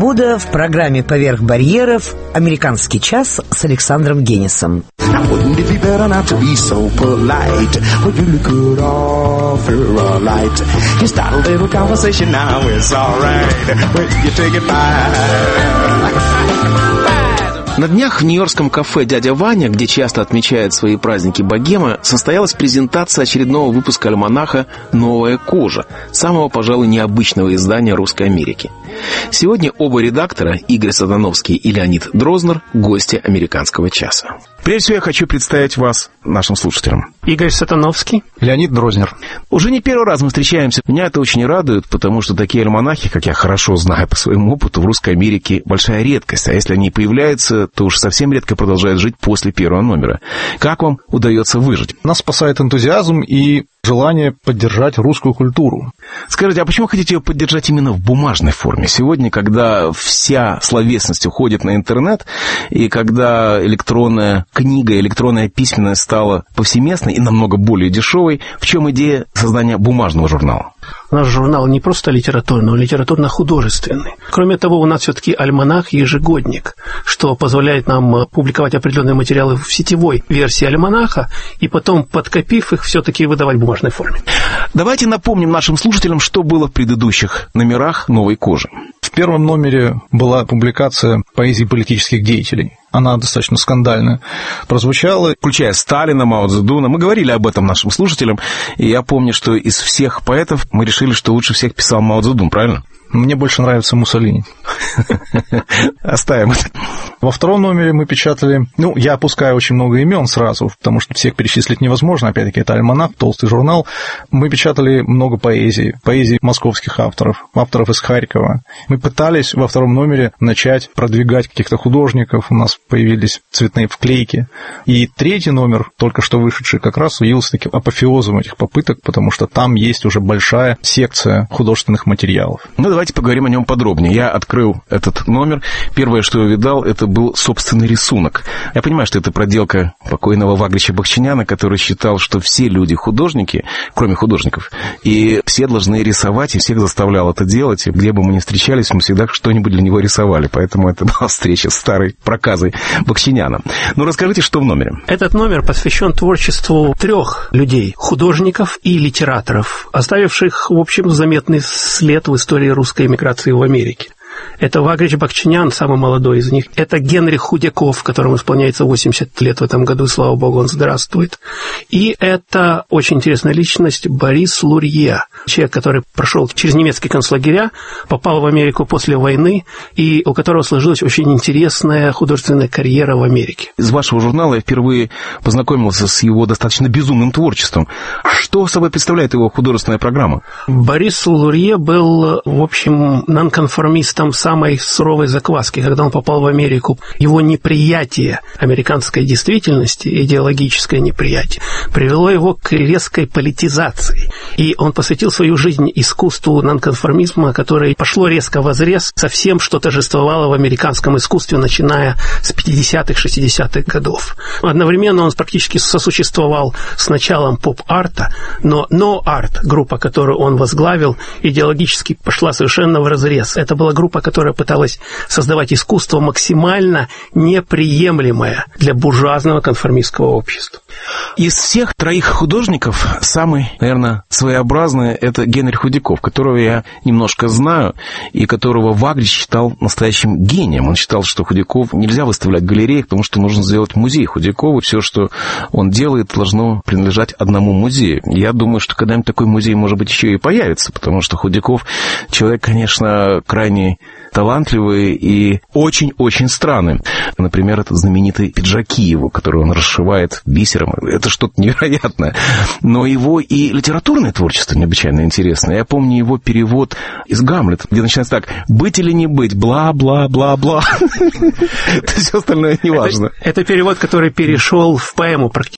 Свобода в программе «Поверх барьеров. Американский час» с Александром Генисом. На днях в нью-йоркском кафе «Дядя Ваня», где часто отмечают свои праздники богема, состоялась презентация очередного выпуска альманаха «Новая кожа», самого, пожалуй, необычного издания Русской Америки. Сегодня оба редактора, Игорь Сатановский и Леонид Дрознер, гости «Американского часа». Прежде всего, я хочу представить вас нашим слушателям. Игорь Сатановский. Леонид Дрознер. Уже не первый раз мы встречаемся. Меня это очень радует, потому что такие альманахи, как я хорошо знаю по своему опыту, в Русской Америке большая редкость. А если они появляются, то уж совсем редко продолжают жить после первого номера. Как вам удается выжить? Нас спасает энтузиазм и желание поддержать русскую культуру. Скажите, а почему хотите ее поддержать именно в бумажной форме? Сегодня, когда вся словесность уходит на интернет, и когда электронная книга, электронная письменность стала повсеместной и намного более дешевой, в чем идея создания бумажного журнала? Наш журнал не просто литературный, но литературно-художественный. Кроме того, у нас все-таки альманах ежегодник, что позволяет нам публиковать определенные материалы в сетевой версии альманаха и потом, подкопив их, все-таки выдавать в бумажной форме. Давайте напомним нашим слушателям, что было в предыдущих номерах «Новой кожи». В первом номере была публикация поэзии политических деятелей. Она достаточно скандально прозвучала. Включая Сталина, Мао Цзэдуна. Мы говорили об этом нашим слушателям. И я помню, что из всех поэтов мы решили, что лучше всех писал Мао Цзэдун, правильно? Мне больше нравится Муссолини. Оставим это. Во втором номере мы печатали... я опускаю очень много имен сразу, потому что всех перечислить невозможно. Опять-таки, это альманах, толстый журнал. Мы печатали много поэзии московских авторов из Харькова. Мы пытались во втором номере начать продвигать каких-то художников. У нас появились цветные вклейки. И третий номер, только что вышедший, как раз явился таким апофеозом этих попыток, потому что там есть уже большая секция художественных материалов. Давайте поговорим о нем подробнее. Я открыл этот номер. Первое, что я увидал, это был собственный рисунок. Я понимаю, что это проделка покойного Вагрича Бахчиняна, который считал, что все люди художники, кроме художников, и все должны рисовать, и всех заставлял это делать. И где бы мы ни встречались, мы всегда что-нибудь для него рисовали. Поэтому это была встреча с старой проказой Бахчиняна. Расскажите, что в номере? Этот номер посвящен творчеству 3 людей, художников и литераторов, оставивших, в общем, заметный след в истории русской эмиграции в Америке. Это Вагрич Бахчинян, самый молодой из них. Это Генрих Худяков, которому исполняется 80 лет в этом году, слава богу, он здравствует. И это очень интересная личность Борис Лурье, человек, который прошел через немецкие концлагеря, попал в Америку после войны, и у которого сложилась очень интересная художественная карьера в Америке. Из вашего журнала я впервые познакомился с его достаточно безумным творчеством. Что собой представляет его художественная программа? Борис Лурье был, в общем, нонконформистом самой суровой закваски. Когда он попал в Америку, его неприятие американской действительности, идеологическое неприятие, привело его к резкой политизации. И он посвятил свою жизнь искусству нонконформизма, которое пошло резко вразрез со всем, что торжествовало в американском искусстве, начиная с 50-х, 60-х годов. Одновременно он практически сосуществовал с началом поп-арта, но no-art, группа, которую он возглавил, идеологически пошла совершенно вразрез. Это была группа, которая пыталась создавать искусство максимально неприемлемое для буржуазного конформистского общества. Из всех 3 художников самый, наверное, своеобразный — это Генрих Худяков, которого я немножко знаю, и которого Вагрич считал настоящим гением. Он считал, что Худяков нельзя выставлять в галереях, потому что нужно сделать музей Худякова. Все, что он делает, должно принадлежать одному музею. Я думаю, что когда-нибудь такой музей, может быть, еще и появится, потому что Худяков человек, конечно, крайне талантливый и очень-очень странный. Например, это знаменитые пиджаки его, которые он расшивает бисером. Это что-то невероятное. Но его и литературное творчество необычайно интересное. Я помню его перевод из «Гамлета», где начинается так: «Быть или не быть, бла-бла-бла-бла». Все остальное неважно. Это перевод, который перешел в поэму практически.